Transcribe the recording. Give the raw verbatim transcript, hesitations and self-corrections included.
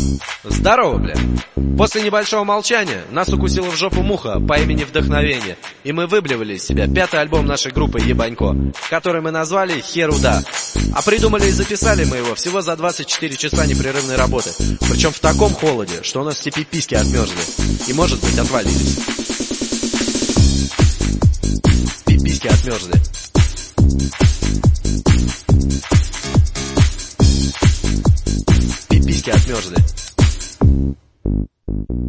Здорово, бля. После небольшого молчания нас укусила в жопу муха по имени Вдохновение, и мы выблевали из себя пятый альбом нашей группы Ебанько, который мы назвали «Херуда». А придумали и записали мы его всего за двадцать четыре часа непрерывной работы, причем в таком холоде, что у нас все пиписьки отмерзли и, может быть, отвалились. Пиписьки отмерзли. Пиписьки отмерзли.